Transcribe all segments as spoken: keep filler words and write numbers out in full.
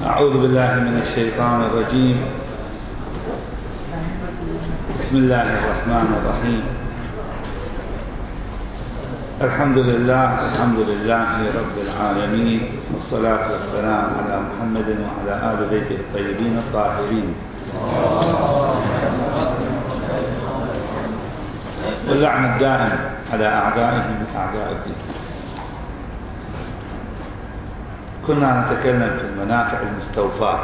أعوذ بالله من الشيطان الرجيم. بسم الله الرحمن الرحيم. الحمد لله الحمد لله رب العالمين، والصلاة والسلام على محمد وعلى آل بيته الطيبين الطاهرين، واللعن الدائم على أعدائهم من أعداء الدين. كنا نتكلم في المنافع المستوفاة،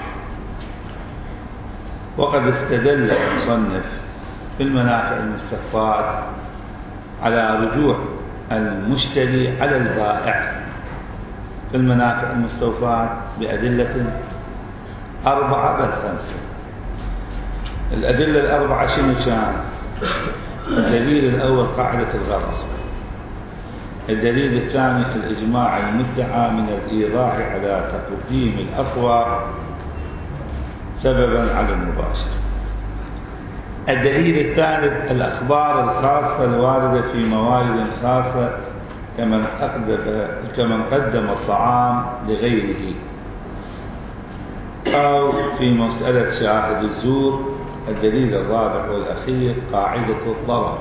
وقد استدل المصنف في المنافع المستوفاة على رجوع المشتري على البائع في المنافع المستوفاة بأدلة أربعة بل خمسة. الأدلة الأربعة شنو كان؟ الدليل الأول قاعدة الغرض، الدليل الثاني الإجماع المدعى من الإيضاح على تقديم الأقوى سببا على المباشر. الدليل الثالث الأخبار الخاصة الواردة في موارد خاصة كمن كمن قدم الطعام لغيره، أو في مسألة شاهد الزور. الدليل الرابع والأخير قاعدة الضرر.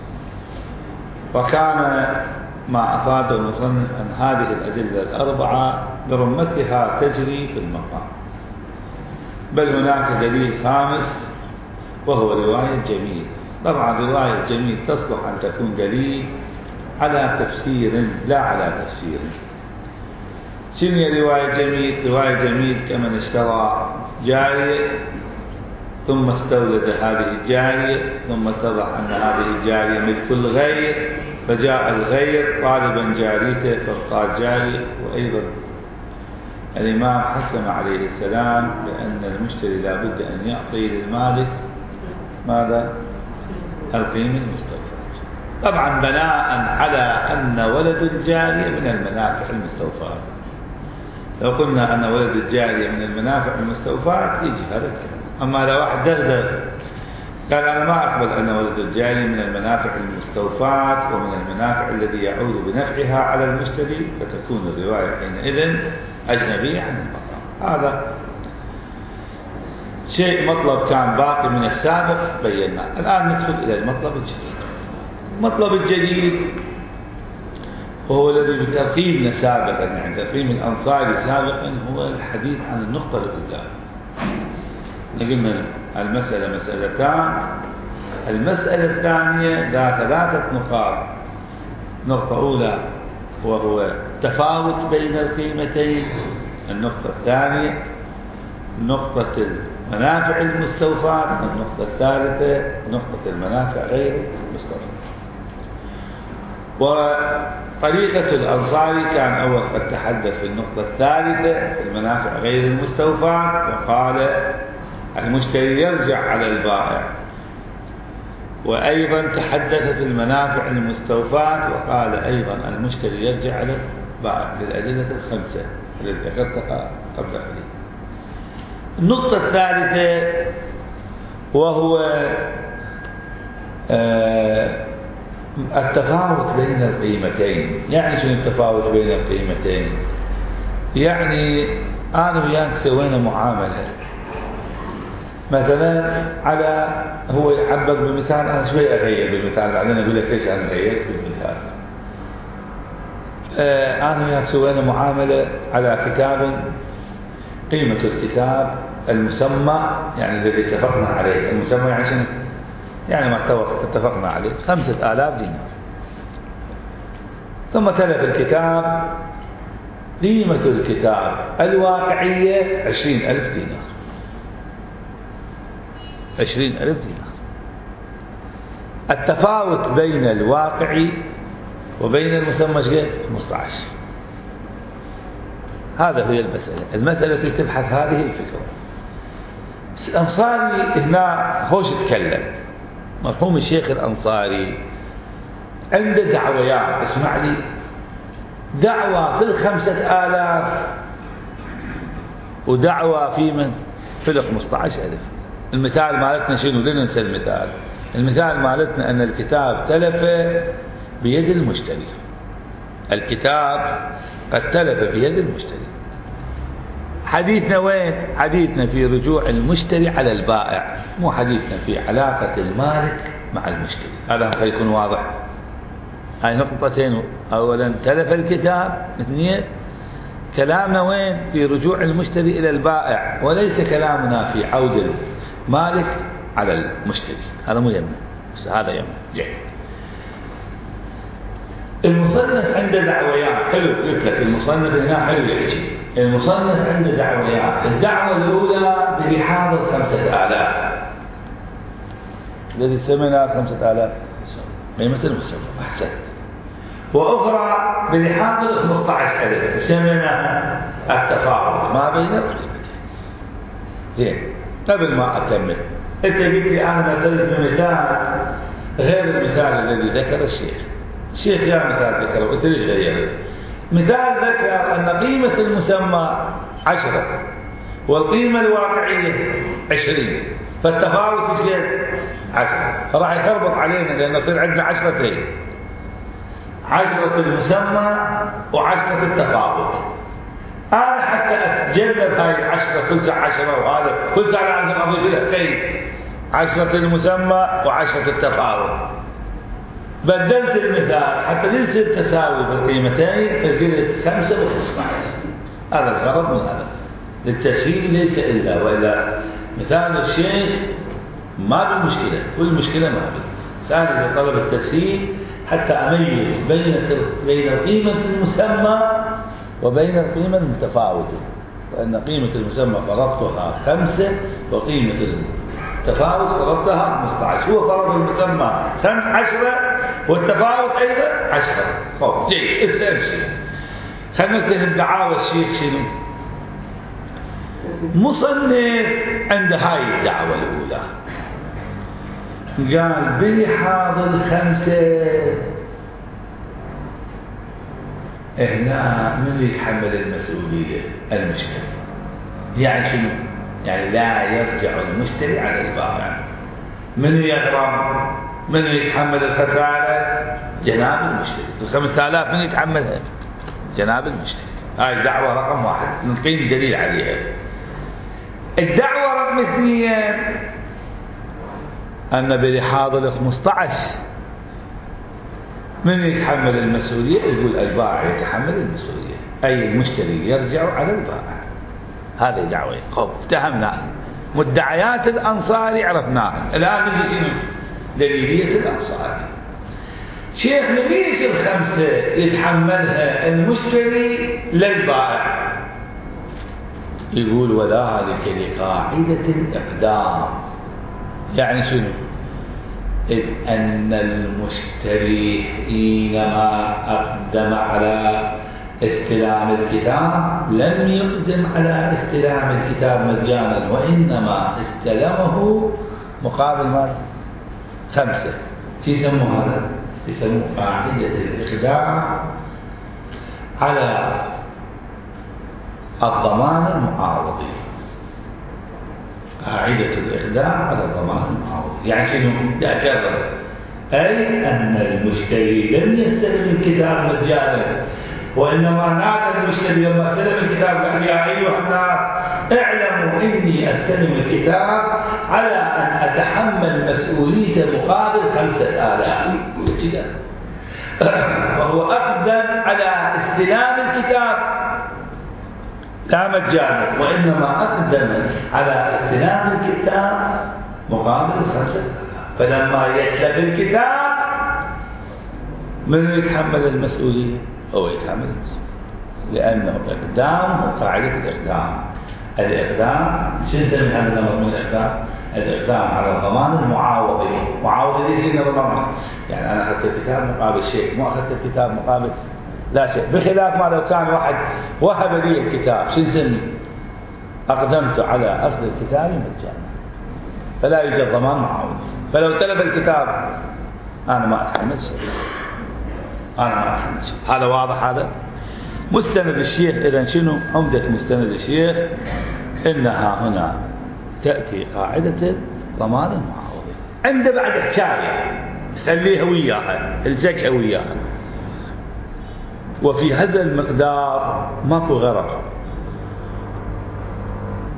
وكان ما أفاد المصنف أن هذه الأدلة الأربعة برمتها تجري في المقام، بل هناك دليل خامس وهو رواية جميل. طبعا رواية جميل تصلح أن تكون دليل على تفسير لا على تفسير. شنو رواية جميل؟ رواية جميل كمن اشترى جارية ثم استولد هذه الجارية، ثم اتضح أن هذه الجارية ملك الغير، فجاء الغير طالبا جاريته فقال جاري. وأيضا الإمام حكم عليه السلام بأن المشتري لا بد أن يعطي للمالك ماذا؟ القيمة المستوفاة. طبعا بناء على أن ولد الجارية من المنافع المستوفاة. لو قلنا أن ولد الجارية من المنافع المستوفاة يجي هذا الكلام. أما لو واحد دغدغ قال أنا ما أقبل أن ولد الجاري من المنافع المستوفاة ومن المنافع الذي يعود بنفعها على المشتري، فتكون الرواية حينئذ أجنبية عن المقام. هذا شيء مطلب كان باقي من السابق بيناه. الآن ندخل إلى المطلب الجديد. المطلب الجديد وهو الذي بتقييمنا سابقا، يعني تقييم الأنصاري سابقا، هو الحديث عن النقطة الأولى. قلنا المسألة مسألتان، المسألة الثانية ذات ثلاثة نقاط. نقطة أولى وهو التفاوت بين القيمتين، النقطة الثانية نقطة المنافع المستوفاة، النقطة الثالثة نقطة المنافع غير المستوفاة. وطريقة الأنصاري كان أول قد تحدث في النقطة الثالثة المنافع غير المستوفاة، وقال المشتري يرجع على البائع. وأيضا تحدث في المنافع المستوفاة وقال أيضا المشتري يرجع على البائع بالأدلة الخمسة التي ذكرتها قبل قليل. النقطة الثالثة وهو آه التفاوت بين القيمتين. يعني شنو التفاوت بين القيمتين؟ يعني أنا وياك سوينا معاملة مثلا على، هو يعبر بمثال، أنا شوي أغير بالمثال بعدين أقول لك ليش أنا غيرت بالمثال. آه أنا وياك سوينا معاملة على كتاب، قيمة الكتاب المسمى يعني الذي اتفقنا عليه، المسمى يعني شنو؟ يعني ما اتفقنا عليه خمسة آلاف دينار. ثم تلف الكتاب، قيمة الكتاب الواقعية عشرين ألف دينار. عشرين ألف دينار. التفاوت بين الواقعي وبين المسمى شقد؟ خمسة عشر. هذا هي المسألة. المسألة التي تبحث هذه الفكرة. الأنصاري هنا خوش تكلم، مرحوم الشيخ الأنصاري عنده دعويات. اسمع لي، دعوة في الخمسة آلاف ودعوة في من؟ في الخمسة عشر ألف. المثال مالتنا شنو؟ لا ننسى المثال. المثال مالتنا أن الكتاب تلف بيد المشتري. الكتاب قد تلف بيد المشتري. حديثنا وين؟ حديثنا في رجوع المشتري على البائع، مو حديثنا في علاقة المالك مع المشتري. هذا سيكون واضح. هاي نقطتين. أولا تلف الكتاب، اثنين كلامنا وين؟ في رجوع المشتري إلى البائع، وليس كلامنا في عود المالك على المشتري. هذا مو يمنع، هذا يمنع. جيد. المصنف عنده دعويات. حلو قلت لك المصنف هنا حلو يحكي. المصنف عنده دعويات. الدعوة الأولى بلحاظ خمسة آلاف، الذي سمنا خمسة آلاف قيمة المسمى. أحسن. وأخرى بلحاظ خمسة عشر ألف سمنا التفاوت ما بين القيمتين. زين. قبل ما أكمل، أنت قلت لي أنا مثلت بمثال غير المثال الذي ذكر الشيخ. الشيخ يا مثال ذكره، قلت ليش غيره؟ مثال ذكر أن قيمة المسمى عشرة والقيمة الواقعية عشرين، فالتفاوت ايش قد؟ عشرة. فراح يخربط علينا لأنه يصير عندنا عشرتين، عشرة المسمى وعشرة التفاوت. أنا حتى أتجنب هاي العشرة كل ساعة عشرة وهذا كل ساعة لازم أضيف لها اثنين، عشرة المسمى وعشرة التفاوت. بدلت المثال حتى يصير تساوي بالقيمتين، فقلت خمسة وخمسة عشر. هذا الغرض من هذا للتسهيل، ليس إلا وإلا مثال الشيخ ما بالمشكلة، كل مشكلة ما بي. ثاني طلب التسهيل حتى أميز بين بين قيمة المسمى وبين القيمة المتفاوتة، وأن قيمة المسمى فرضتها خمسة وقيمة التفاوت فرضتها خمسة عشر. هو فرض المسمى خمس عشرة والتفاوت أيضا عشرة. خوف جيد. استمشي. خلينا نكتب الدعاوى الشيخ شنو؟ مصنف عند هاي الدعوة الأولى قال بلحاظ الخمسة هنا من يتحمل المسؤولية؟ المشتري. يعني شنو؟ يعني لا يرجع المشتري على البائع. من يغرم؟ من يتحمل الخسارة؟ جناب المشتري. الخمسة آلاف من يتحملها؟ جناب المشتري. هاي دعوة رقم واحد نقيم دليل عليها. الدعوة رقم اثنين أن بلحاظ الخمسة عشر من يتحمل المسؤولية؟ يقول البائع يتحمل المسؤولية، أي المشتري يرجع على البائع. هذه دعوة. خب افتهمنا مدعيات الأنصاري عرفناها. الآن نجي شنو؟ دليلية الأنصاري. شيخ ليش الخمسة يتحملها المشتري للبائع؟ يقول وذلك لقاعدة الإقدام. يعني شنو؟ إذ أن المشتري حينما أقدم على استلام الكتاب لم يقدم على استلام الكتاب مجانا، وإنما استلمه مقابل ماذا؟ خمسة. شو يسموه هذا؟ يسموه قاعدة الإقدام على الضمان المعاوضي. قاعدة الإقدام على الضمان المعاوضي يعني شنو؟ أكرر، أي أن المشتري لم يستلم الكتاب مجانا، وإنما نادى المشتري لما استلم الكتاب قال يا أيها الناس اعلموا إني أستلم الكتاب على أن أتحمل مسؤوليته مقابل خمسة آلاف. وهو أقدم على استلام الكتاب لا مجانا، وإنما أقدم على استلام الكتاب مقابل خمسة آلاف. فلما يتلف الكتاب من يتحمل المسؤولية؟ هو يتحمل المسؤولية، لأنه إقدام وقاعدة الإقدام. الإقدام شو نسمي هذا النمط من الإقدام؟ الإقدام على الضمان المعاوضي. معاوضي ليش هنا ضمان؟ يعني أنا أخذت الكتاب مقابل شيء، مو أخذت الكتاب مقابل لا شيء، بخلاف ما لو كان واحد وهب لي الكتاب شو نسمي؟ أقدمت على أخذ الكتاب مجانا، فلا يوجد ضمان معاوضي. فلو تلف الكتاب أنا ما أتحمل شيء، أنا ما أتحمل شيء. هذا واضح. هذا مستند الشيخ. إذن شنو عمدة مستند الشيخ؟ إنها هنا تأتي قاعدة ضمان المعاوضي. عنده بعد حكاية خليها وياها، الزكها وياها. وفي هذا المقدار ماكو غرض،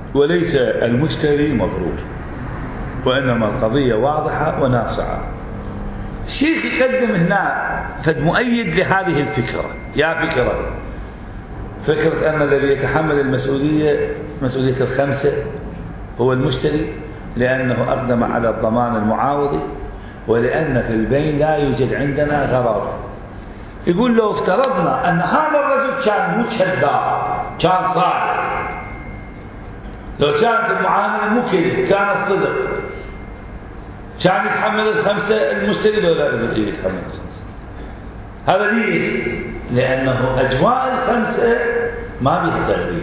وليس المشتري مغرور، وإنما القضية واضحة وناصعة. الشيخ يقدم هنا فد مؤيد لهذه الفكرة. يا فكرة فكرة أن الذي يتحمل المسؤولية مسؤولية الخمسة هو المشتري، لأنه أقدم على الضمان المعاوضي، ولأن في البين لا يوجد عندنا غرر. يقول لو افترضنا أن هذا الرجل كان مو كذاب، كان صادق، لو كانت المعاملة مو كذب، كان الصدق، كان يتحمل الخمسة المشتري لو لا يتحمل الخمسة. هذا ليش؟ لأنه أجواء الخمسة ما بيها تغيير،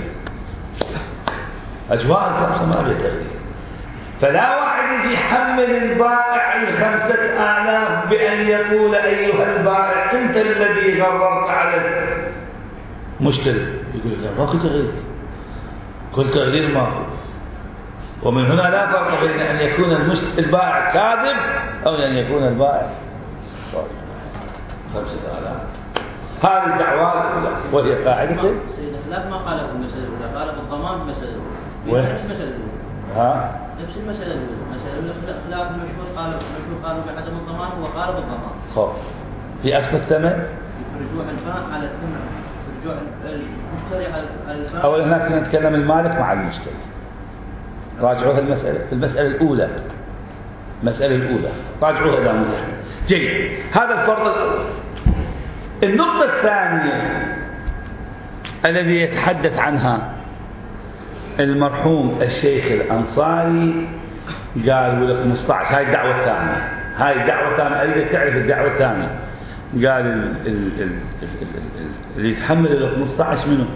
أجواء الخمسة ما بيها تغيير. فلا واحد يجي يحمل البائع الخمسة آلاف بأن يقول أيها البائع أنت الذي غررت على المشتري. يقول لك ماكو تغيير، كل تغيير ماكو. ومن هنا لا فرق بين أن يكون البائع كاذب أو أن يكون البائع صادق. خمسة آلاف هذه الدعوات وهي قاعدة. سيد الخلاف ما قاله في المسألة الأولى، قاله بالضمان في المسألة الأولى. نفس المسألة الأولى. ها؟ نفس المسألة الأولى. المسألة الأولى خلاف المشهور قال المشهور قالوا بعدم الضمان، هو قال بالضمان. صح. في أصل الثمن؟ في رجوع البائع على الثمن، في رجوع المشتري على البائع. أولا هناك نتكلم المالك مع المشتري. راجعوها المسألة في المسألة الأولى، المسألة الأولى راجعوها إلى مزحة. جيد، هذا الفرض الأول. النقطة الثانية الذي يتحدث عنها المرحوم الشيخ الأنصاري قال ولك خمسة عشر، هاي الدعوة الثانية، هاي الدعوة الثانية. أريد تعرف الدعوة الثانية. قال ال ال ال اللي يتحمل ال خمسة عشر منه؟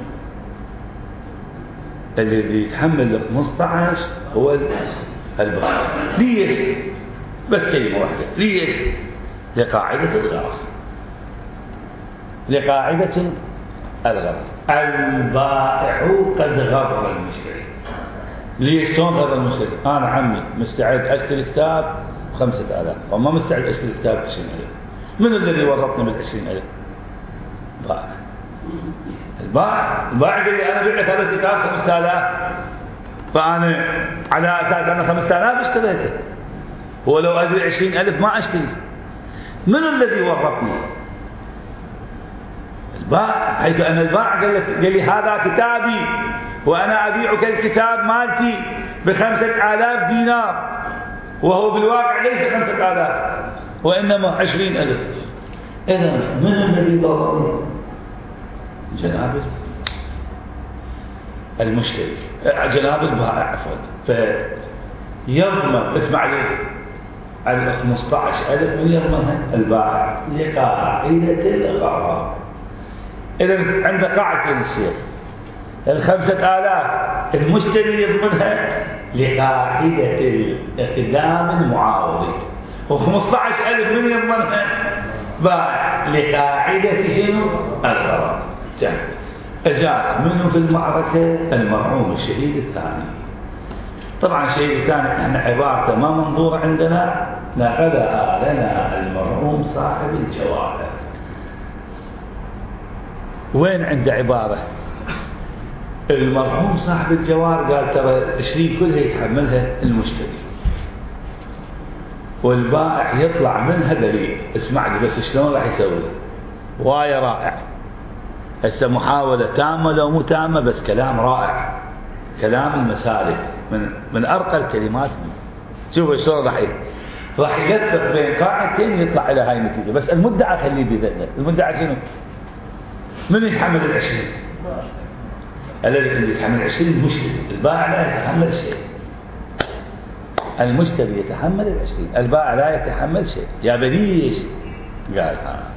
الذي يتحمل ال خمسة عشر هو البائع. ليش؟ بس كلمة واحدة، ليش؟ لقاعدة الغرر، لقاعدة الغرر. البائع قد غرر المشتري. ليش؟ شلون غرر المشتري؟ أنا عمي مستعد أشتري كتاب بخمسة آلاف وما مستعد أشتري كتاب بعشرين ألف. من الذي ورطني بالعشرين ألف؟ بائع. البائع البائع قال لي أنا بيع لك هذا الكتاب خمسة آلاف، فأنا على أساس أنا خمسة آلاف اشتريته، ولو أدري عشرين ألف ما أشتري. من الذي ورطني؟ البائع، حيث أن البائع قال لي هذا كتابي وأنا أبيعك الكتاب مالتي بخمسة آلاف دينار، وهو بالواقع ليس خمسة آلاف وإنما عشرين ألف. إذن من الذي ضرني؟ جناب المشتري، جناب البائع عفوا. فيضمن، اسمع لي، على خمسة عشر ألف من يضمنها البائع لقاعدة الغرر. إذا عند قاعدة الشيخ الخمسة آلاف المشتري يضمنها لقاعدة الإقدام المعاوضي، وخمسة عشر ألف من يضمنها بائع لقاعدة شنو؟ الغرر. أجاب منه في المعركة المرحوم الشهيد الثاني. طبعا الشهيد الثاني احنا عبارته ما منظورة عندنا، نقلها لنا المرحوم صاحب الجواهر. وين عنده عبارة؟ المرحوم صاحب الجواهر قال ترى الشريك كلها يتحملها المشتري، والبائع يطلع منها بريء. اسمع لي بس شلون راح يسوي؟ وايا رائع. هسه محاولة تامة لو مو تامة، بس كلام رائع، كلام المسالك من من أرقى الكلمات. شوفوا شلون راح راح يلفق بين قاعدتين يطلع إلى هاي النتيجة. بس المدعى خليه بذهنه. المدعى شنو؟ من يتحمل العشرين؟ الذي يتحمل العشرين المشتري. البائع لا يتحمل شيء. المشتري يتحمل العشرين، البائع لا يتحمل شيء. يا بليش؟ قال ها.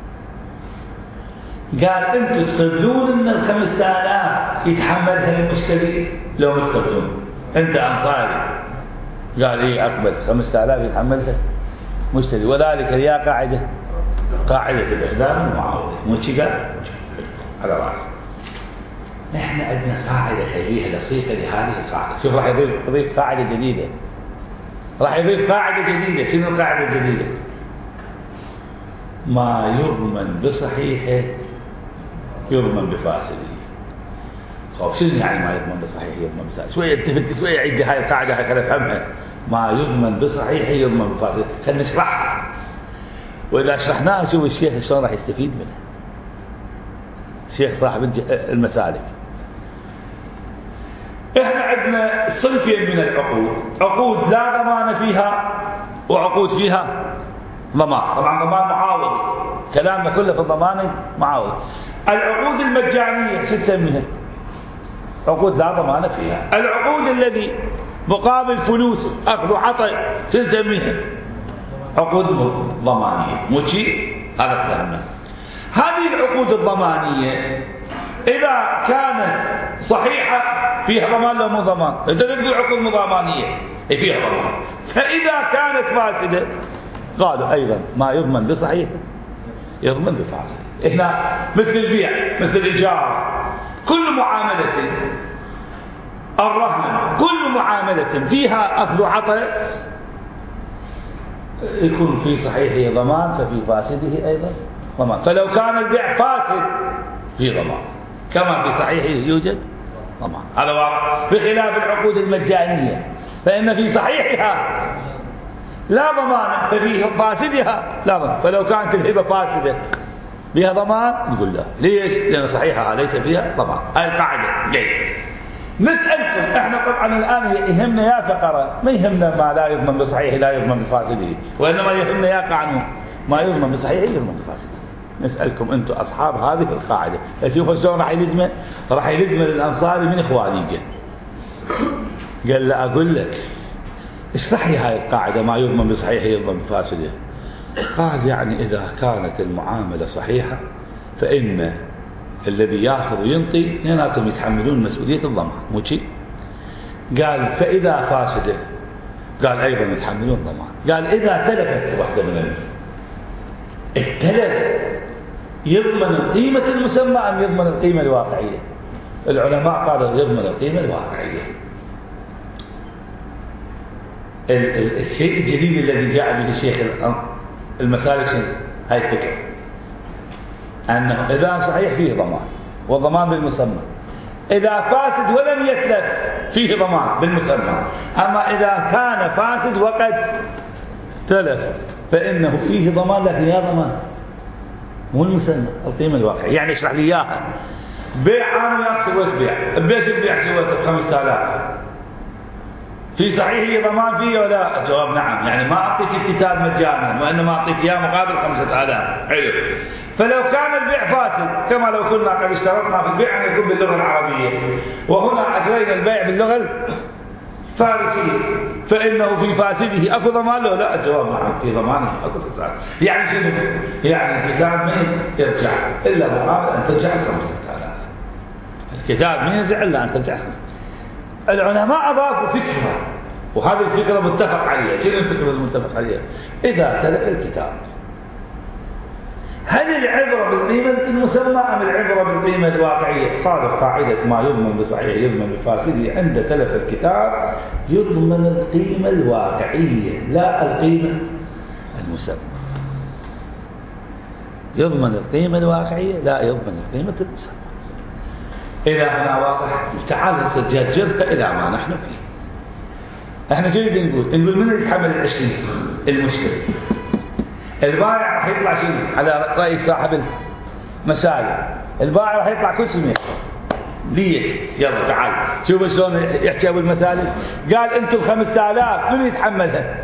قال انتم تقبلون ان الخمسة آلاف يتحملها المشتري لو ما تقبلون؟ انت انصاري. قال ايه اقبل، خمسة آلاف يتحملها مشتري، وذلك هي قاعدة قاعدة الإقدام المعاوضة. مو شي قال على رأس. نحن عندنا قاعدة خليها لصيقة لهذه القاعدة. شوف راح يضيف يضيف قاعدة جديدة. راح يضيف قاعدة جديدة. شنو القاعدة الجديدة؟ ما يضمن بصحيحه يضمن بفاسده. خب شنو يعني ما يضمن بصحيح يضمن بفاسد؟ شوية التفت شوية عدي هاي القاعدة هاي خلينا نفهمها. ما يضمن بصحيح يضمن بفاسد، خلينا نشرحها. وإذا شرحناها شوف الشيخ شلون راح يستفيد منها. الشيخ صاحب المسالك. احنا عندنا صنفين من العقود، عقود لا ضمان فيها وعقود فيها ضمان. طبعا ضمان معاوض، كلامنا كله في الضمان معاوض. العقود المجانية شو تسميها؟ عقود لا ضمان فيها. العقود الذي مقابل فلوس اخذ وعطاء شو نسميها؟ عقود ضمانية. مو شيء هذا كلامنا. هذه العقود الضمانية إذا كانت صحيحة فيها ضمان لو مو ضمان. إذا تقول عقود ضمانية فيها ضمان. فإذا كانت فاسدة قالوا أيضا ما يضمن بصحيح يضمن بفاسد. هنا مثل البيع مثل الإجارة، كل معاملة الرهن كل معاملة فيها أخذ وعطاء يكون في صحيحه ضمان ففي فاسده أيضا ضمان. فلو كان البيع فاسد في ضمان كما في صحيحه يوجد ضمان. هذا واضح. بخلاف العقود المجانية فإن في صحيحها لا ضمان ففي فاسدها لا ضمان. فلو كانت الهبة فاسدة بها ضمان نقول لا. ليش؟ لأن صحيحها ليس فيها ضمان. هاي القاعدة. جيد. نسألكم احنا طبعا الآن يهمنا يا فقرة، ما يهمنا ما لا يضمن بصحيح لا يضمن بفاسده، وإنما يهمنا يا قانون ما يضمن بصحيح يضمن بفاسده. نسألكم أنتم أصحاب هذه القاعدة، شوفوا شلون راح يلزمه. راح يلزمه الأنصاري من إخواني. قال له أقول لك اشرح لي هاي القاعدة ما يضمن بصحيح يضمن بفاسده. قال يعني إذا كانت المعاملة صحيحة فإن الذي ياخذ وينطي اثنيناتهم يتحملون مسؤولية الضمان. مو شيء؟ قال فإذا فاسدة قال أيضا يتحملون ضمان. قال إذا تلفت واحدة من التلف يضمن القيمة المسمى أم يضمن القيمة الواقعية؟ العلماء قالوا يضمن القيمة الواقعية. الشيء الجديد الذي جاء به الشيخ المسالك هاي الفكرة أنه إذا صحيح فيه ضمان والضمان بالمسمى، إذا فاسد ولم يتلف فيه ضمان بالمسمى. أما إذا كان فاسد وقد تلف فإنه فيه ضمان لكن يا ضمان مو المسمى القيمة الواقعية. يعني اشرح لي إياها. بيع أنا وياك سويت بيع، بيش البيع سويته بخمسة آلاف في صحيح ضمان فيه ولا؟ الجواب نعم. يعني ما أعطيك الكتاب مجانا وإنما أعطيك إياه مقابل خمسة آلاف. حلو. فلو كان البيع فاسد كما لو كنا قد اشترطنا في البيع أن يكون باللغة العربية وهنا أجرينا البيع باللغة الفارسية فإنه في فاسده أكو ضمان له؟ لا. الجواب نعم في ضمانه أكو فساد. يعني شنو؟ يعني الكتاب ما يرجع إلا مقابل أن ترجع خمسة آلاف. الكتاب ما يرجع إلا أن ترجع خمسة. العلماء أضافوا فكرة وهذه الفكرة متفق عليها. شنو الفكرة المتفق عليها؟ إذا تلف الكتاب هل العبرة بالقيمة المسمى أم العبرة بالقيمة الواقعية؟ قالوا قاعدة ما يضمن بصحيح يضمن بفاسده عند تلف الكتاب يضمن القيمة الواقعية لا القيمة المسمى. يضمن القيمة الواقعية لا يضمن القيمة المسمى. إذا أنا واضح تعال السجاد جرت إلى ما نحن فيه. احنا شو نقول؟ نقول من يتحمل العشرين؟ المشتري. البائع راح يطلع شنو؟ على رأي صاحب المسالك البائع راح يطلع كل شيء. ليش؟ يلا تعال شوف شلون يحكي ابو المسالك. قال انتم خمسة آلاف من يتحملها؟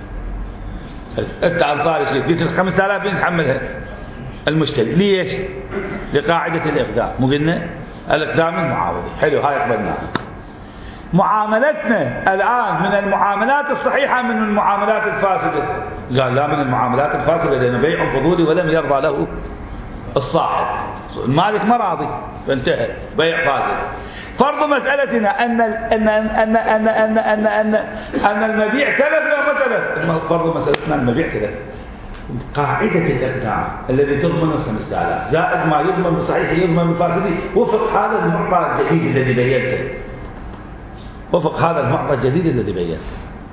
انت انصاري شيء قلت ال خمسة آلاف من يتحملها؟ المشتري. ليش؟ لقاعدة الإقدام. مو قلنا الإقدام المعاوضة. حلو هاي قبلناها. معاملتنا الآن من المعاملات الصحيحة من المعاملات الفاسدة؟ قال لا من المعاملات الفاسدة لأنه بيع فضولي ولم يرضى له الصاحب. المالك ما راضي فانتهى بيع فاسد. فرض مسألتنا أن أن أن أن أن أن أن أن المبيع تلف لو ما تلف. فرض مسألتنا المبيع تلف. قاعدة الإقدام الذي تضمن خمسة آلاف زائد ما يضمن بصحيح يضمن بفاسده وفق هذا المعطى الجديد الذي بينته. وفق هذا المعطى الجديد الذي بينته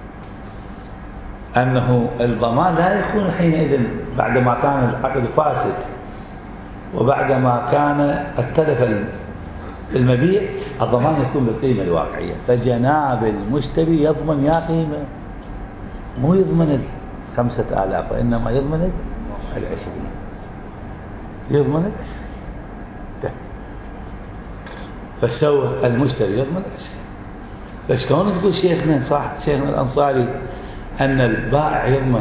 أنه الضمان لا يكون حينئذ بعدما كان العقد فاسد وبعدما كان قد تلف المبيع الضمان يكون بالقيمة الواقعية، فجناب المشتري يضمن يا قيمة، مو يضمن خمسة آلاف، وإنما يضمن العشرين، يضمن العشرين. فسوى المشتري يضمن العشرين. فشلون تقول شيخنا صح شيخنا الأنصاري أن البائع يضمن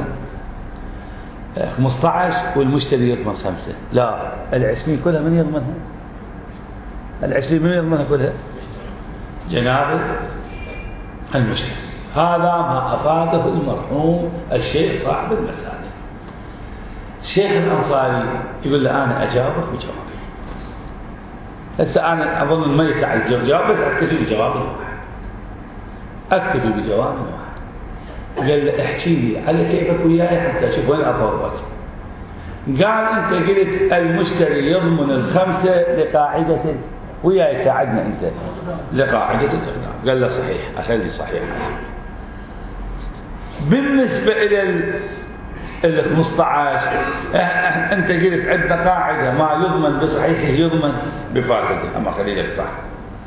خمسة عشر والمشتري يضمن خمسة؟ لا، العشرين كلها من يضمنها؟ العشرين من يضمنها كلها؟ جناب المشتري. هذا ما أفاده المرحوم الشيخ صاحب المسائل. الشيخ الأنصاري يقول له أنا أجاوبك بجوابي. هسه أنا أظن ما يسع الجواب، بس أكتفي بجواب واحد، أكتفي بجواب واحد. قال له احكي لي على كيفك وياي حتى أشوف وين أطورك. قال أنت قلت المشتري يضمن الخمسة لقاعدة، وياي ساعدنا أنت لقاعدة الإقدام. قال له صحيح، أخلي صحيح. بالنسبة إلى ال خمسة عشر أنت قلت عندنا قاعدة ما يضمن بصحيحه يضمن بفاسده، أما خلي لك صح.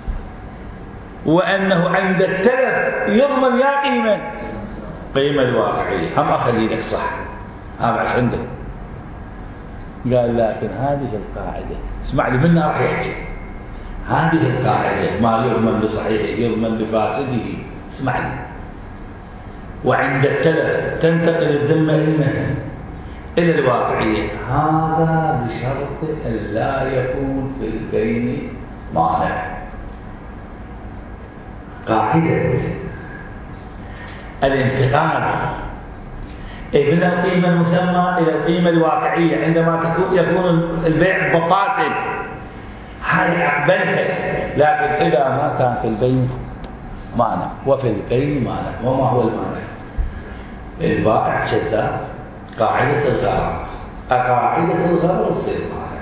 وأنه عند التلف يضمن يا قيمة قيمة الواقعية، هم أخلي لك صح، هم عش عندك. قال لكن هذه القاعدة اسمع لي منها راح يحكي، هذه القاعدة ما يضمن بصحيحه يضمن بفاسده، اسمع لي، وعند التلف تنتقل الذمة إلى الواقعية، هذا بشرط أن لا يكون في البين مانع. قاعدة الانتقال من القيمة المسمى إلى القيمة الواقعية عندما يكون البيع بفاسد هاي أقبلها، لكن إذا ما كان في البين مانع، وفي البين مانع. وما هو المانع؟ البائع كذاب، قاعدة الغرر، قاعدة الغرر تصير مانع.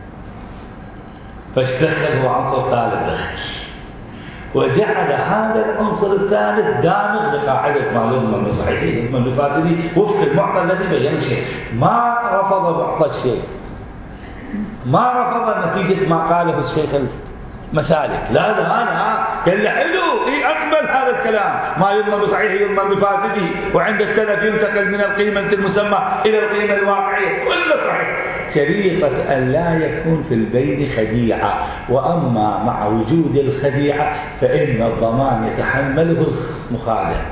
فاشتغل هو عنصر ثالث دخل، وجعل هذا العنصر الثالث دامغ بقاعدة ما يضمن بصحيحه يضمن بفاسده وفق المعطى الذي بين الشيء. ما رفض معطى الشيء، ما رفض نتيجة ما قاله الشيخ المسالك، لا لا لا، قال له حلو، إيه أقبل هذا الكلام، ما يضمن بصحيحه يضمن بفاسده، وعند التلف ينتقل من القيمة المسمى إلى القيمة الواقعية، كله صحيح. شريطة أن لا يكون في البين خديعة، وأما مع وجود الخديعة فإن الضمان يتحمله المخادع.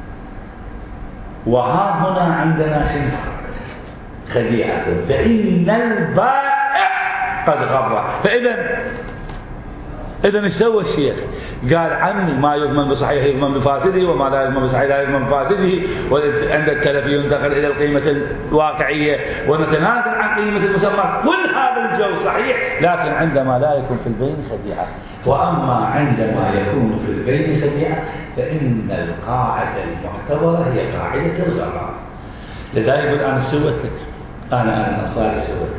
وها هنا عندنا شنو؟ خديعة، فإن البائع قد غر. فإذا إذا ايش سوى الشيخ؟ قال عمي ما يضمن بصحيحه يضمن بفاسده، وما لا يضمن بصحيحه لا يضمن بفاسده، وعند التلف ينتقل إلى القيمة الواقعية ونتنازل عن قيمة المسمى. كل هذا الجو صحيح، لكن عندما لا يكون في البين خديعة. وأما عندما يكون في البين خديعة فإن القاعدة المعتبرة هي قاعدة الغرر. لذلك يقول أنا سويت لك، أنا أنا صار سويت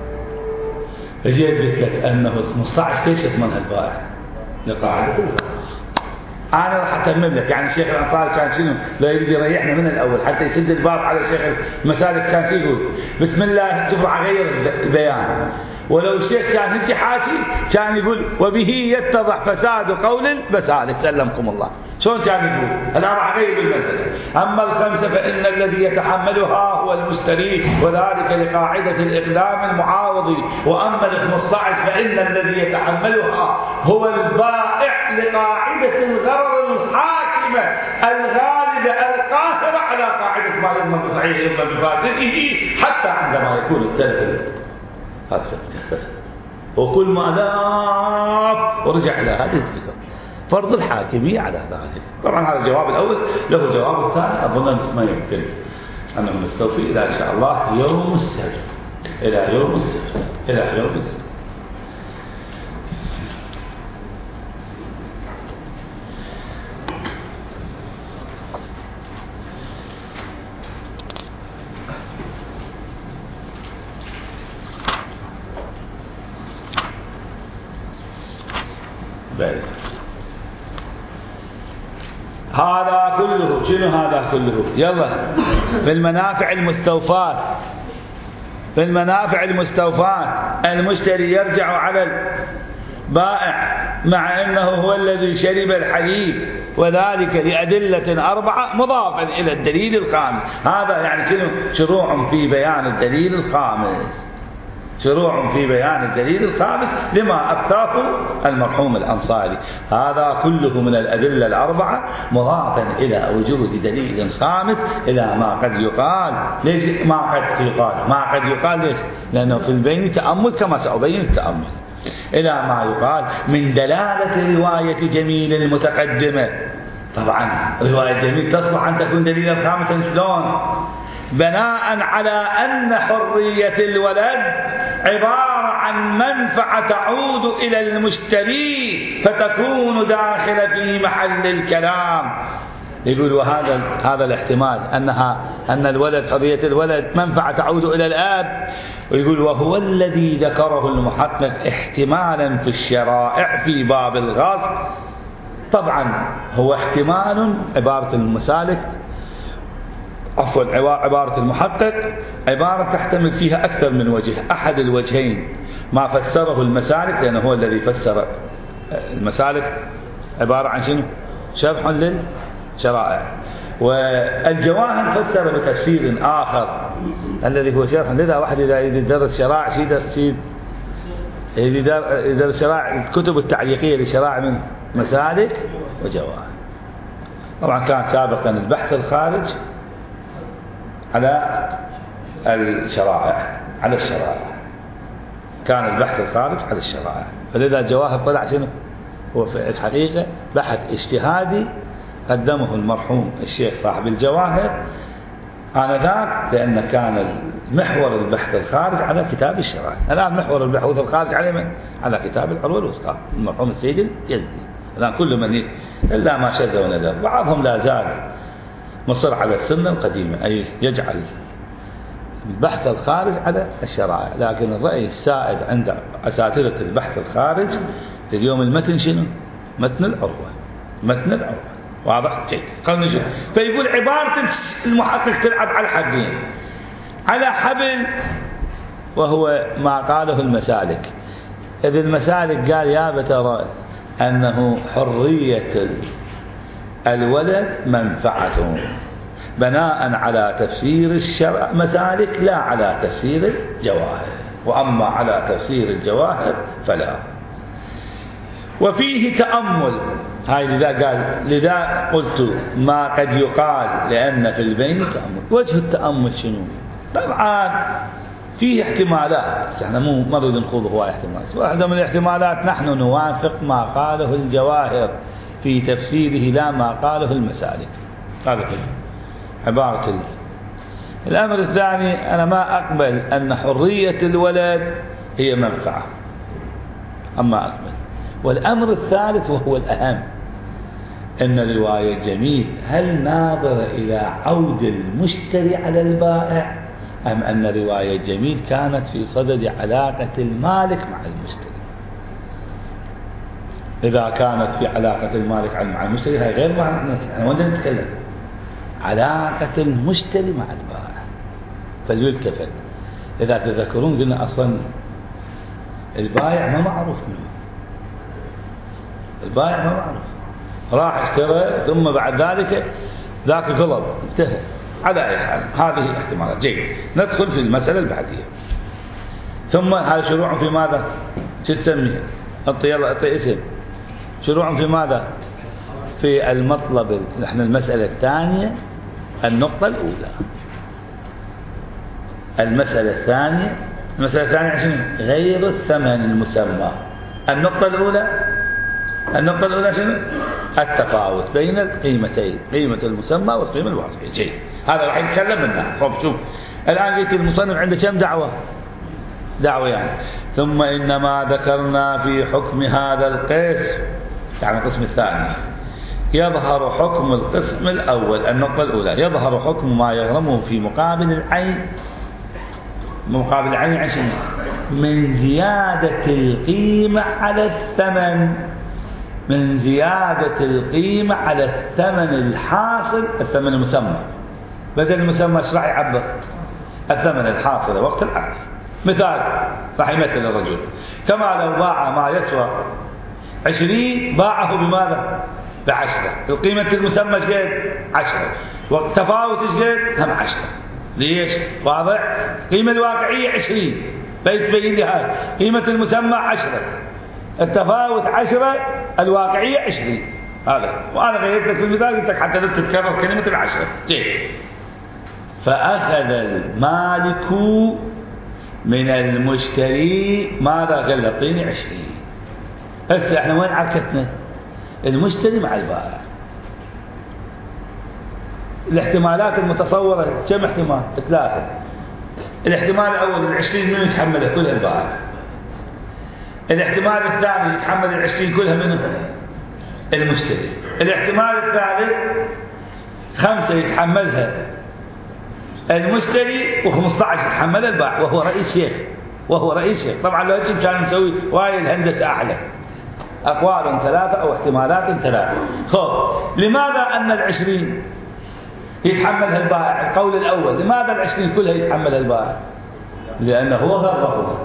فجيت قلت لك أنه خمسة عشر ليش يضمنها البائع؟ لقاعدة الغرر. أنا راح أتمم لك. يعني الشيخ الأنصاري كان شنو؟ لا يريد يريحنا من الأول حتى يسد الباب على الشيخ المسالك. كان شو يقول؟ بسم الله، شوف راح أغير البيان. ولو الشيخ كان هيك حاكي كان يقول وبه يتضح فساد قول المسالك، سلمكم الله. شلون كان يقول؟ أنا راح أغير بالمنهج. أما الخمسة فإن الذي يتحملها هو المشتري، وذلك لقاعدة الإقدام المعاوضي. وأما الخمسة عشر فإن الذي يتحملها هو البائع لقاعدة الغرر الحاكمة الغالبة القاهرة على قاعدة ما يضمن بصحيحه يضمن بفاسده، حتى عندما يكون التلف. هذا بس. وكل ما لاف ورجع إلى هذه الفكرة، فرض الحاكمية على ذلك. طبعا هذا الجواب الأول، له جواب الثاني أظن ما يمكن أن نستوفي إلى إن شاء الله يوم السبت، إلى يوم السبت، إلى يوم السبت. بل. هذا كله شنو؟ هذا كله يلا في المنافع المستوفاة. في المنافع المستوفاة المشتري يرجع على البائع مع أنه هو الذي شرب الحليب، وذلك لأدلة أربعة مضافا إلى الدليل الخامس. هذا يعني شنو؟ شروع في بيان الدليل الخامس، شروع في بيان الدليل الخامس لما أفتاه المرحوم الأنصاري. هذا كله من الأدلة الأربعة مضافا إلى وجود دليل خامس، إلى ما قد يقال. ليش ما قد يقال؟ ما قد يقال ليش؟ لأنه في البين تأمل كما سأبين التأمل. إلى ما يقال من دلالة رواية جميل المتقدمة. طبعا رواية جميل تصلح أن تكون دليلا خامسا شلون؟ بناء على أن حرية الولد عبارة عن منفعة تعود إلى المشتري فتكون داخلة في محل الكلام. يقول وهذا هذا الاحتمال أنها أن الولد حرية الولد منفعة تعود إلى الآب. ويقول وهو الذي ذكره المحقق احتمالا في الشرائع في باب الغصب. طبعا هو احتمال عبارة المسالك عفوا عبارة المحقق عبارة تحتمل فيها أكثر من وجه. أحد الوجهين ما فسره المسالك، لأنه هو الذي فسر المسالك عبارة عن شنو؟ شرح للشرائع. والجواهر فسر بتفسير آخر الذي هو شرح. لذا واحد إذا يدرس شرائع شيء يدرس شرائع الكتب التعليقية لشرائع من مسالك وجواهر. طبعا كان سابقا البحث الخارج على الشرائع على الشرائع كان البحث الخارج على الشرائع. فلذا الجواهر طلع شنو؟ هو في الحقيقة بحث اجتهادي قدمه المرحوم الشيخ صاحب الجواهر آنذاك، لأن كان محور البحث الخارج على كتاب الشرائع. الآن محور البحث الخارج على من؟ على كتاب العروة الوثقى المرحوم السيد اليزدي. الآن كل من إلا ما شذ ونذر. بعضهم لا زال مصر على السنة القديمة، أي يجعل البحث الخارج على الشرائع. لكن الرأي السائد عند أساتذة البحث الخارج في اليوم المتن شنو؟ متن العروة، متن العروة. واضح جيد. خلنا نشوف. فيقول عبارة المحقق تلعب على الحبلين، على حبل وهو ما قاله المسالك. إذ المسالك قال يا بترى أنه حرية الولد منفعته بناء على تفسير الشرع مسالك لا على تفسير الجواهر، وأما على تفسير الجواهر فلا. وفيه تأمل. هاي لذا قال لذا قلت ما قد يقال لأن في البين تأمل. وجه التأمل شنو؟ طبعا فيه احتمالات، احنا مو ما نريد نخوض هواي احتمالات. واحدة من الاحتمالات نحن نوافق ما قاله الجواهر في تفسيره لا ما قاله المسالك. هذا عبارة الله. الأمر الثاني أنا ما أقبل أن حرية الولد هي منفعة، أما أقبل. والأمر الثالث وهو الأهم أن رواية جميل هل ناظر إلى عود المشتري على البائع، أم أن رواية جميل كانت في صدد علاقة المالك مع المشتري. إذا كانت في علاقة المالك مع المشتري هي غير معنى. احنا وين نتكلم؟ علاقة المشتري مع البائع. فليلتفت. إذا تذكرون قلنا أصلا البائع ما معروف منه، البائع ما معروف، راح اشترى ثم بعد ذلك ذاك غلط انتهى. على أي حال هذه احتمالات. جيد. ندخل في المسألة البعدية. ثم هذا شروع في ماذا؟ شو تسميه؟ أعطي يلا أعطي اسم. شروع في ماذا؟ في المطلب. نحن المسألة الثانية النقطة الأولى. المسألة الثانية المسألة الثانية عشان غير الثمن المسمى. النقطة الأولى النقطة الأولى شنو؟ التفاوت بين القيمتين، قيمة المسمى والقيمة الواقعية. جيد. هذا راح يتكلم منها. طب شوف الآن قلت المصنف عنده كم دعوة؟ دعوة يعني. ثم إنما ذكرنا في حكم هذا القسم، يعني القسم الثاني، يظهر حكم القسم الأول. النقطة الأولى يظهر حكم ما يغرمه في مقابل العين. مقابل العين عشان من زيادة القيمة على الثمن، من زيادة القيمة على الثمن الحاصل، الثمن المسمى. بدل المسمى ايش راح يعبر؟ الثمن الحاصل وقت العقد. مثال راح يمثل الرجل كما لو باع ما يسوى عشرين باعه بماذا؟ بعشرة. القيمة المسمى ايش قد؟ عشرة. والتفاوت ايش قد؟ هم عشرة. ليش؟ واضح؟ القيمة الواقعية عشرين، فيتبين لي هاي قيمة المسمى عشرة، التفاوت عشرة، الواقعية عشرين. هذا وأنا غيرت لك في المثال قلت لك حتى لا تتكرر كلمة العشرة. جيد. فأخذ المالك من المشتري ماذا؟ قال له اعطيني عشرين. هسه احنا وين عكتنا؟ المشتري مع البائع. الاحتمالات المتصورة كم احتمال؟ ثلاثة. الاحتمال الأول العشرين منه يتحملها كلها البائع. الاحتمال الثاني يتحمل العشرين كلها منه المشتري. الاحتمال الثالث خمسة يتحملها المشتري وخمسة عشر يتحملها البائع، وهو رئيس شيخ وهو رئيس شيخ. طبعا لو هيك كان نسوي وايد الهندسة أحلى، أقوال ثلاثة أو احتمالات ثلاثة. خب لماذا أن العشرين يتحملها البائع؟ القول الأول لماذا العشرين كلها يتحملها البائع؟ لأنه هو غرفه.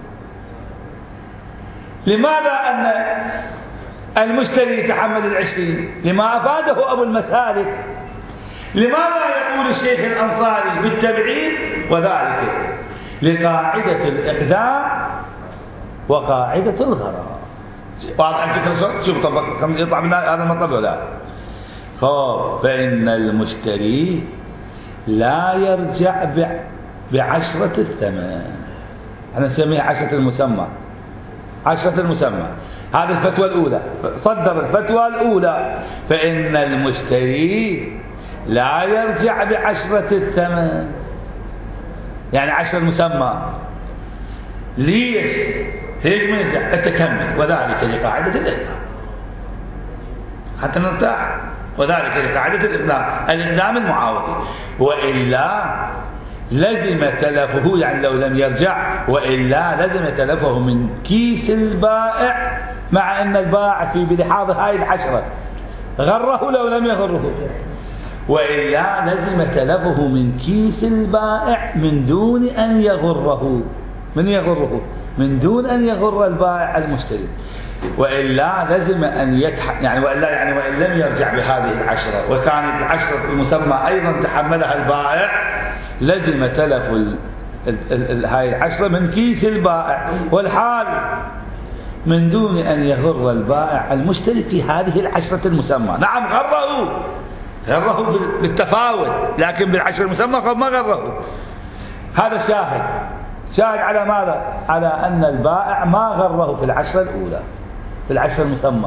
لماذا أن المشتري يتحمل العشرين؟ لما أفاده أبو المسالك. لماذا يقول الشيخ الأنصاري بالتبعيد؟ وذلك لقاعدة الإقدام وقاعدة الغرام. واضح الفكرة؟ شوف طبق يطلع من هذا المطلب ولا؟ خب فإن المشتري لا يرجع بعشرة الثمن. أنا نسميها عشرة المسمى. عشرة المسمى هذه الفتوى الأولى. صدر الفتوى الأولى فإن المشتري لا يرجع بعشرة الثمن، يعني عشرة المسمى. ليش؟ ليش ما يرجع؟ التكمل، وذلك لقاعدة الإقدام حتى نرتاح، وذلك لقاعدة الإقدام الإقدام المعاوضي، وإلا لزم تلفه، يعني لو لم يرجع وإلا لزم تلفه من كيس البائع، مع أن البائع في بلحاظ هاي العشرة غره لو لم يغره، وإلا لزم تلفه من كيس البائع من دون أن يغره. من يغره؟ من دون أن يغر البائع المشتري. وإلا لزم أن يتح... يعني وإلا يعني وإن لم يرجع بهذه العشرة وكانت العشرة المسمى أيضا تحملها البائع، لزم تلف ال... ال... ال... هاي العشرة من كيس البائع، والحال من دون أن يغر البائع المشتري في هذه العشرة المسمى. نعم غره، غره بالتفاوت، لكن بالعشرة المسمى ما غره. هذا شاهد شاهد على ماذا؟ على أن البائع ما غره في العشرة الأولى في العشرة المسمى،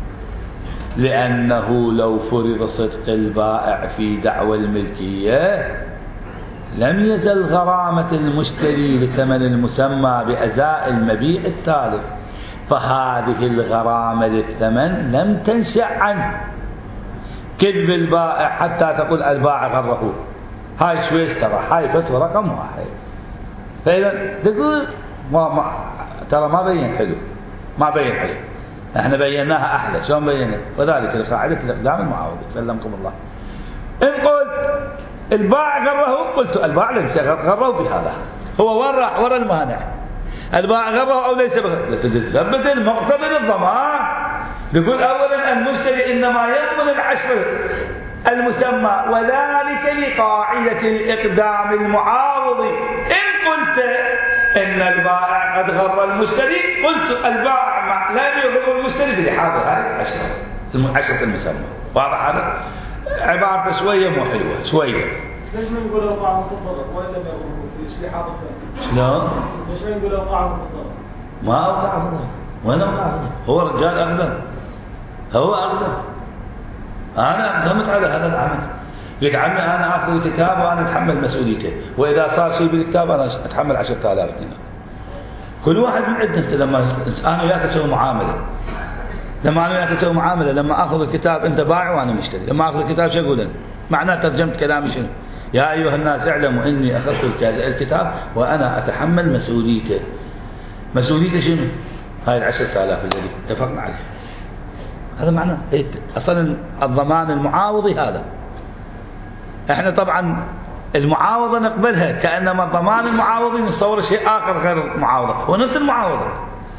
لأنه لو فرض صدق البائع في دعوى الملكية لم يزل غرامة المشتري لثمن المسمى بأزاء المبيع التالف، فهذه الغرامة للثمن لم تنشأ عنه كذب البائع حتى تقول البائع غره. هاي شويش ترى، هاي فتوى رقم واحد. فإذا تقول ما ما ترى ما بين حلو، ما بين حلو، احنا بيناها أحلى. شلون بينا؟ وذلك لقاعدة الإقدام المعاوض. سلمكم الله. إن قلت البائع غره، قلت البائع ليس غره في هذا، هو وين راح؟ ورا المانع. البائع غره أو ليس بغره؟ تثبت المقتضى للضمان. يقول أولا المشتري إنما يضمن العشر المسمى، وذلك لقاعدة الإقدام المعاوض. إن قلت إن البائع قد غر المشتري، قلت البائع لا يغر المشتري بلحاظ هذه العشرة عشرة المسمى. واضح هذا؟ عبارة شوية مو حلوة شوية. ليش ما نقول البائع مفضل وإلا ما يغره في لحاظ الثاني؟ لا. ليش ما نقول البائع مفضل؟ ما أوقع مفضل، وين أوقع؟ هو رجال أقدم، هو أقدم. أنا أقدمت على هذا العمل. قلت عمي أنا أخذ الكتاب وأنا أتحمل مسؤوليته، وإذا صار شيء بالكتاب أنا أتحمل عشرة آلاف دينار. كل واحد من عندنا لما أنا وياك أسوي معاملة، لما أنا وياك أسوي معاملة، لما أخذ الكتاب أنت بايع وأنا مشتري، لما أخذ الكتاب شو أقول؟ معناه ترجمت كلامي شنو؟ يا أيها الناس اعلموا إني أخذت الكتاب وأنا أتحمل مسؤوليته. مسؤوليته شنو؟ هاي العشرة آلاف الذي اتفقنا عليه. هذا معناه أصلا الضمان المعاوضي هذا. احنا طبعا المعاوضة نقبلها، كأنما الضمان المعاوضي نصور شيء آخر غير المعاوضة، ونفس المعاوضة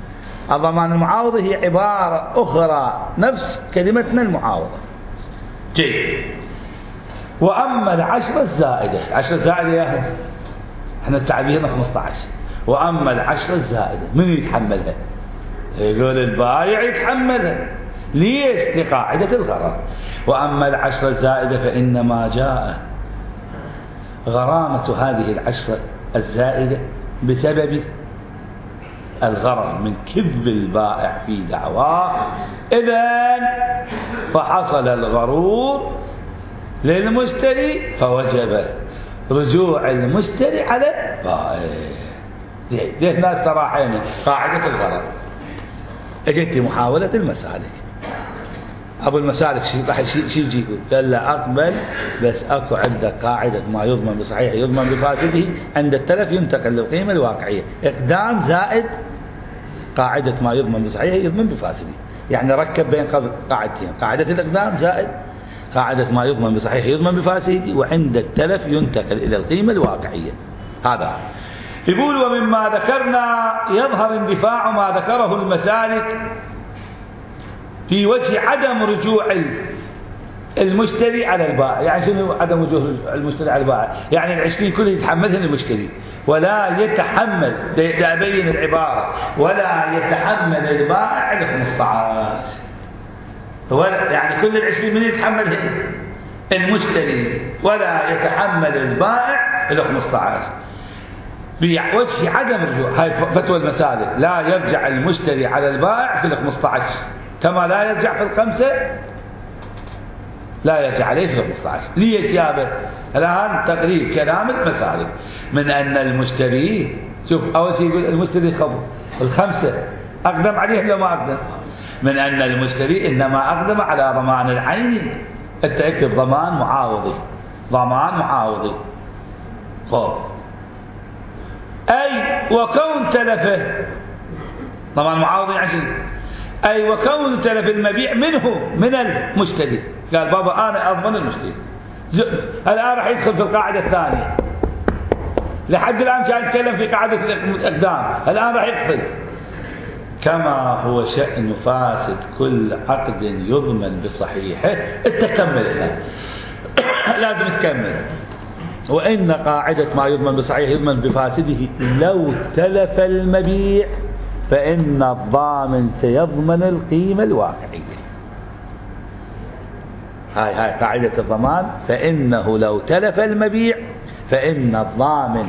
الضمان المعاوضة هي عبارة أخرى نفس كلمتنا المعاوضة. جيد. وأما العشرة الزائدة، عشرة الزائدة يا هم احنا تعبيرنا خمسة عشر، وأما العشرة الزائدة من يتحملها؟ يقول البائع يتحملها. ليش؟ لقاعدة الغرر. وأما العشرة الزائدة فإنما جاء غرامة هذه العشرة الزائدة بسبب الغرر من كذب البائع في دعواه، إذن فحصل الغرور للمشتري فوجب رجوع المشتري على البائع. زين، ليه ناس صراحين قاعدة الغرر. اجت محاولة المسالك، ابو المسالك شي راح شي يجي يقول قال لا اقبل، بس اكو عندك قاعده ما يضمن بصحيح يضمن بفاسده، عند التلف ينتقل للقيمه الواقعيه، اقدام زائد قاعده ما يضمن بصحيح يضمن بفاسده، يعني ركب بين قاعدتين، قاعده الاقدام زائد قاعده ما يضمن بصحيح يضمن بفاسده، وعند التلف ينتقل الى القيمه الواقعيه. هذا يقول ومما ذكرنا يظهر اندفاع ما ذكره المسالك في وجه عدم رجوع المشتري على البائع. يعني شنو عدم رجوع المشتري على البائع؟ يعني العشرين كله يتحملها المشتري ولا يتحمل، لأبين العبارة، ولا يتحمل البائع الخمسة عشر. يعني كل العشرين من يتحملها؟ المشتري، ولا يتحمل البائع الخمسة عشر بوجه عدم الرجوع. هاي فتوى المسالك، لا يرجع المشتري على البائع في الخمسة عشر كما لا يرجع في الخمسة، لا يرجع عليه في الخمسة عشر. ليش يابه؟ الآن تقريب كلام المسالك من أن المشتري، شوف أول شيء يقول المشتري خبر الخمسة أقدم عليهم لو ما أقدم، من أن المشتري إنما أقدم على ضمان العين. أنت اكتب ضمان معاوضي، ضمان معاوضي. خب أي وكون تلفه ضمان معاوضي عشان أي وكون تلف المبيع منه من المشتري. قال بابا أنا أضمن المشتري، الآن راح يدخل في القاعدة الثانية. لحد الآن كان يتكلم في قاعدة الإقدام، الآن راح يقفز. كما هو شأن فاسد كل عقد يضمن بصحيحه. التكمل لازم تكمل. وإن قاعدة ما يضمن بصحيح يضمن بفاسده لو تلف المبيع فإن الضامن سيضمن القيمة الواقعية. هاي هاي قاعدة الضمان، فإنه لو تلف المبيع فإن الضامن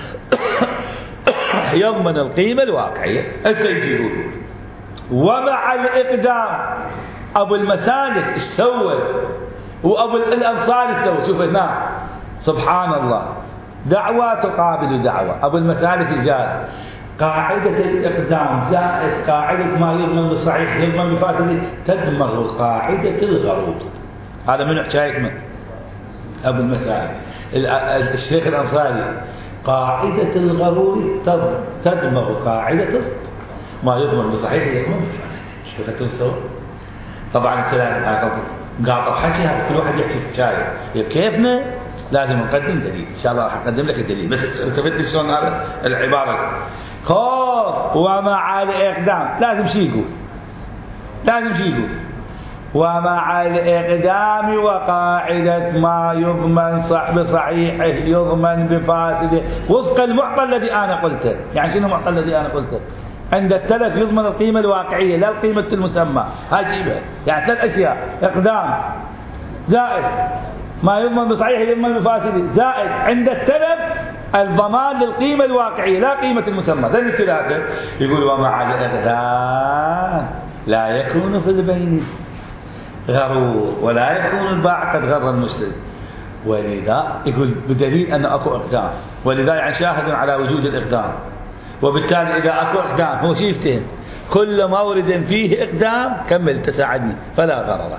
يضمن القيمة الواقعية. التيجيب ومع الإقدام أبو المسالك ايش سوى وأبو الأنصار ايش سوى؟ شوف هنا سبحان الله، دعوة تقابل دعوة. أبو المسالك ايش قال؟ قاعدة الإقدام زائد قاعدة ما يضمن بالصحيح يضمن بفاسده تدمغ قاعدة الغرور. هذا من حكاية من أبو المسالك الشيخ الأنصاري. قاعدة الغرور تدمغ قاعدة ما يضمن بصحيح يضمن بفاسده. كيف تنسوا؟ طبعا الكلام قاطع حكي، كل واحد يحكي حكاية كيفنا، لازم نقدم دليل. إن شاء الله راح أقدم لك الدليل، بس ركبت شلون هذا العبارة. خوف ومع الإقدام لازم شيء يقول، لازم شيء يقول ومع الإقدام وقاعدة ما يضمن بصحيحه يضمن بفاسده وفق المعطى الذي أنا قلته. يعني شنو المعطى الذي أنا قلته؟ عند التلف يضمن القيمة الواقعية لا القيمة المسمى. هاي جيبها. يعني ثلاث أشياء: إقدام زائد ما يضمن بصحيح يضمن بفاسده زائد عند التلف الضمان للقيمة الواقعية لا قيمة المسمى. ذن الثلاثة. يقول ومع الإقدام لا يكون في البين غرور ولا يكون البائع قد غر المشتري. ولذا يقول بدليل أن أكو إقدام، ولذا يعني شاهد على وجود الإقدام، وبالتالي إذا أكو إقدام هو شيء يفتهم كل مورد فيه إقدام كمل تساعدني فلا غرر.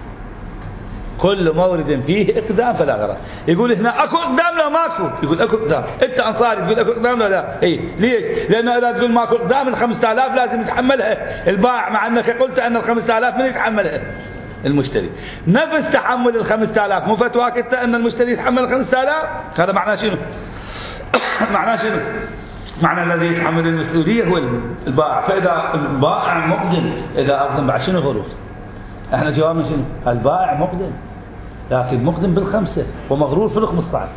كل مورد فيه إقدام فلا غرر. يقول هنا أكو إقدام لا ماكو، يقول أكو إقدام. أنت أنصاري تقول أكو إقدام لا لا. إيه ليش؟ لأنه إذا تقول ماكو إقدام الخمسة آلاف لازم يتحملها البائع، مع أنك قلت أن الخمسة آلاف من يتحملها؟ المشتري. نفس تحمل الخمسة آلاف مو فتواك أنت أن المشتري يتحمل الخمسة آلاف. هذا معناه شنو؟ معناه شنو؟ معنى الذي يتحمل المسؤولية هو البائع. فإذا البائع مقدم، إذا أقدم بعد شنو غروف؟ احنا جوابنا شنو؟ البائع مقدم، لكن مقدم بالخمسة ومغرور في الخمسة عشر.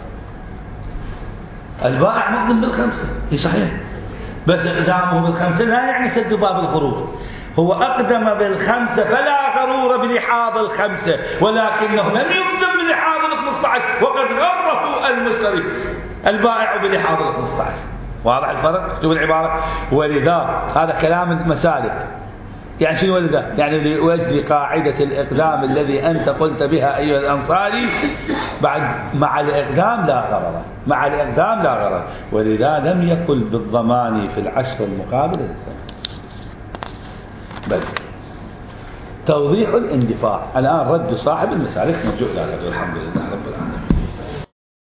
البائع مقدم بالخمسة، هي صحيح، بس إقدامه بالخمسة لا يعني سد باب الغرور. هو أقدم بالخمسة فلا غرور بلحاظ الخمسة، ولكنه لم يقدم بلحاظ الخمسة عشر وقد غره المشتري البائع بلحاظ الخمسة عشر. واضح الفرق؟ شوف العبارة. ولذا هذا كلام المسالك. يعني شنو ولذا؟ يعني لأجل قاعدة الإقدام الذي أنت قلت بها أيها الأنصاري، بعد مع الإقدام لا غرر، مع الإقدام لا غرر، ولذا لم يقل بالضمان في العشر المقابل للسنة. بل توضيح الاندفاع. الآن رد صاحب المسالك مرجوع له، الحمد لله رب العالمين.